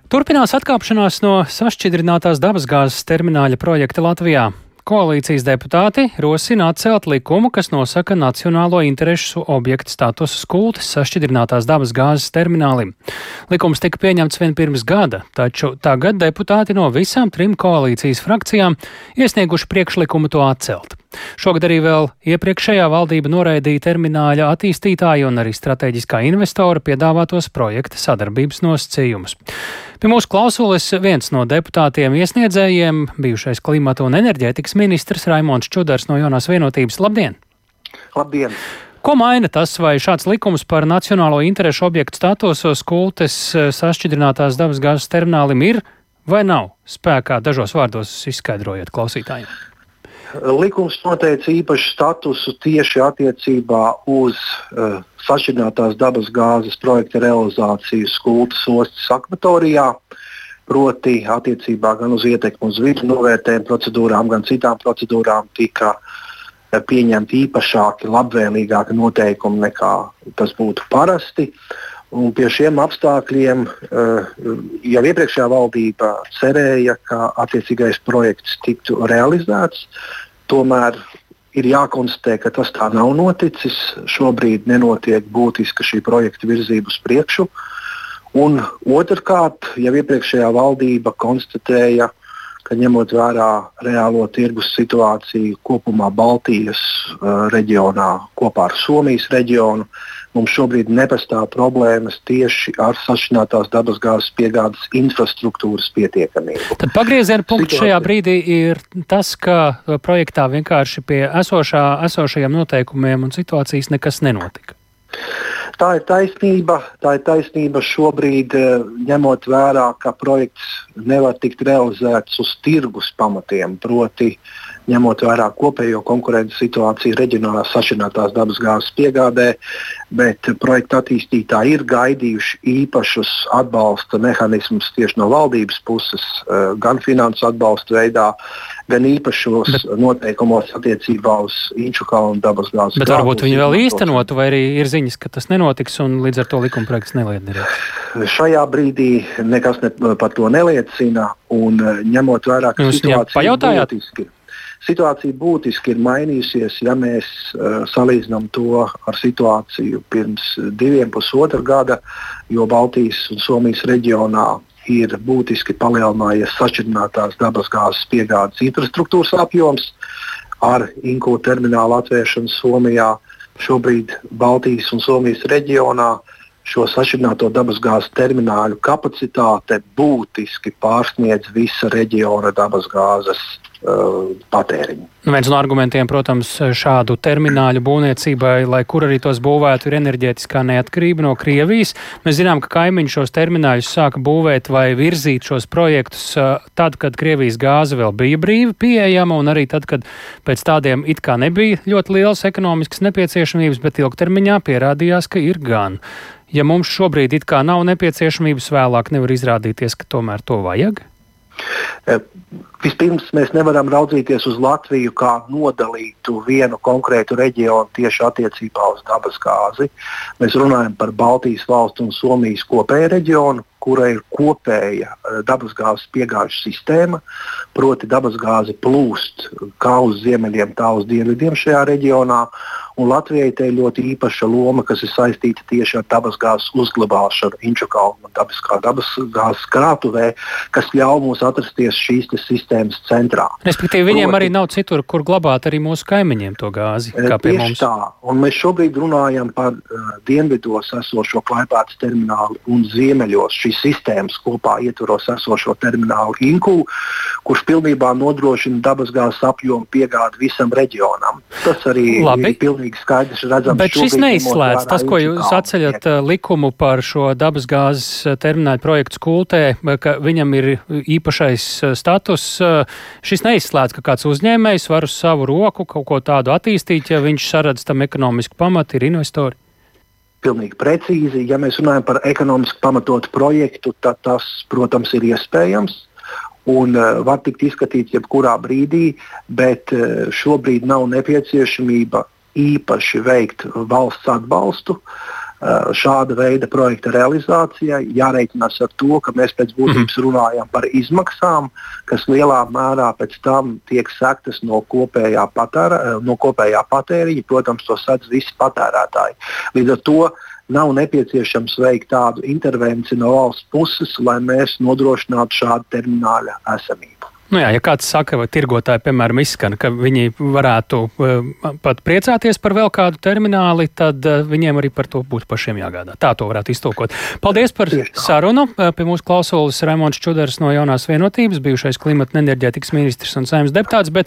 Turpinās atkāpšanās no sašķidrinātās dabasgāzes termināļa projekta Latvijā. Koalīcijas deputāti rosina atcelt likumu, kas nosaka nacionālo interešu objektu statusu Skultes sašķidrinātās dabasgāzes terminālim. Likums tika pieņemts vien pirms gada, taču tagad deputāti no visām 3 koalīcijas frakcijām iesnieguši priekšlikumu to atcelt. Šogad arī vēl iepriekšējā valdība noraidīja termināļa attīstītāju un arī strateģiskā investora piedāvātos projekta sadarbības nosacījumus. Pie mūsu klausules viens no deputātiem iesniedzējiem, bijušais klimata un enerģētikas ministrs Raimonds Čudars no Jaunās vienotības. Labdien! Labdien! Ko maina tas, vai šāds likums par nacionālo interešu objektu statusu Skultes sašķidrinātās dabasgāzes terminālim ir vai nav spēkā? Dažos vārdos izskaidrojiet klausītājiem. Likums noteica īpašu statusu tieši attiecībā uz sašķidrinātās dabasgāzes projekta realizāciju Skultes ostas akvatorijā, proti attiecībā gan uz ietekmi uz vidi novērtējumu procedūrām, gan citām procedūrām tika pieņemti īpašāki, labvēlīgāki noteikumi nekā tas būtu parasti. Un pie šiem apstākļiem jau iepriekšējā valdība cerēja, ka attiecīgais projekts tiktu realizēts. Tomēr ir jākonstatē, ka tas tā nav noticis. Šobrīd nenotiek būtiska šī projekta virzība uz priekšu. Un otrkārt, jau iepriekšējā valdība konstatēja, ka ņemot vērā reālo tirgus situāciju kopumā Baltijas reģionā kopā ar Somijas reģionu, mums šobrīd nepastāv problēmas tieši ar sašķidrinātās dabasgāzes piegādes infrastruktūras pietiekamību. Tad pagrieziena punkts šajā brīdī ir tas, ka projektā vienkārši pie esošajiem noteikumiem un situācijas nekas nenotika. Tā ir taisnība šobrīd, ņemot vērā, ka projekts nevar tikt realizēts uz tirgus pamatiem, proti ņemot vērā kopējo konkurences situāciju reģionālās sašķidrinātās dabasgāzes piegādē, bet projekta attīstītāji ir gaidījuši īpašus atbalsta mehānismus tieši no valdības puses, gan finansu atbalsta veidā, gan īpašos noteikumos attiecībā uz Inčukalnu dabasgāzes. Bet varbūt viņi vēl īstenotu, vai arī ir ziņas, ka tas nenotiks un līdz ar to likumprojekts neliederīgs? Šajā brīdī nekas par to neliecina, un ņemot vērā, ka situācija būtiski ir mainījusies, ja mēs salīdzinām to ar situāciju pirms 2,5 gada, jo Baltijas un Somijas reģionā ir būtiski palielinājies sašķidrinātās dabasgāzes piegādes infrastruktūras apjoms ar Inkū terminālu atvēršanu Somijā. Šobrīd Baltijas un Somijas reģionā šo sašķidrināto dabasgāzes termināļu kapacitāte būtiski pārsniedz visa reģiona dabasgāzes patēriņu. Viens no argumentiem, protams, šādu termināļu būvniecībai, lai kur arī tos būvētu, ir enerģētiskā neatkarība no Krievijas. Mēs zinām, ka kaimiņi šos termināļus sāka būvēt vai virzīt šos projektus tad, kad Krievijas gāze vēl bija brīvi pieejama, un arī tad, kad pēc tādiem it kā nebija ļoti lielas ekonomiskas nepieciešamības, bet ilgtermiņā pierādījās, ka ir gan. Ja mums šobrīd it kā nav nepieciešamības, vēlāk nevar izrādīties, ka tomēr to vajag? Vispirms mēs nevaram raudzīties uz Latviju kā nodalītu vienu konkrētu reģionu tieši attiecībā uz dabasgāzi. Mēs runājam par Baltijas valstu un Somijas kopēju reģionu, kura ir kopēja dabasgāzes piegāžu sistēma, proti dabasgāze plūst kā uz ziemeļiem, tā uz dienvidiem šajā reģionā. Un Latvijai te ir ļoti īpaša loma, kas ir saistīta tieši ar dabasgāzes uzglabāšanu Inčukalnu dabasgāzes krātuvē, kas ļauj mums atrasties šīs sistēmas centrā. Respektīvi, viņiem arī nav citur, kur glabāt arī mūsu kaimiņiem to gāzi, kā pie mums. Tieši tā, un mēs šobrīd runājam par dienvidos esošo Klaipēdas terminālu un ziemeļos šīs sistēmas kopā ietvaros esošo terminālu Inkū, kurš pilnībā nodrošina dabasgāzes apjomu piegādi visam reģionam. Tas arī ir pilnīgi skaidrs redzams. Bet šis neizslēdz tas, ko jūs atceļat likumu par šo dabasgāzes termināļu projektu Skultē, ka viņam ir īpašais status. Šis neizslēdz, ka kāds uzņēmējs var uz savu roku kaut ko tādu attīstīt, ja viņš saredz tam ekonomisku pamatu, ir investori? Pilnīgi precīzi. Ja mēs runājam par ekonomiski pamatotu projektu, tad tas, protams, ir iespējams un var tikt izskatīts jebkurā brīdī, bet šobrīd nav nepieciešamība īpaši veikt valsts atbalstu šāda veida projekta realizācijai. Jārēķinās ar to, ka mēs pēc būtības runājam par izmaksām, kas lielā mērā pēc tam tiek sektas no kopējā patēriņa. Protams, to sedz visi patērētāji. Līdz ar to nav nepieciešams veikt tādu intervenciju no valsts puses, lai mēs nodrošinātu šādu termināļa esamību. Ja kāds saka, vai tirgotāji, piemēram, izskan, ka viņi varētu pat priecāties par vēl kādu termināli, tad viņiem arī par to būtu pašiem jāgādā. Tā to varētu iztulkot. Paldies par sarunu. Pie mūsu klausulas Raimonds Čudars no Jaunās vienotības, bijušais klimata un enerģētikas ministrs un Saeimas deputāts, bet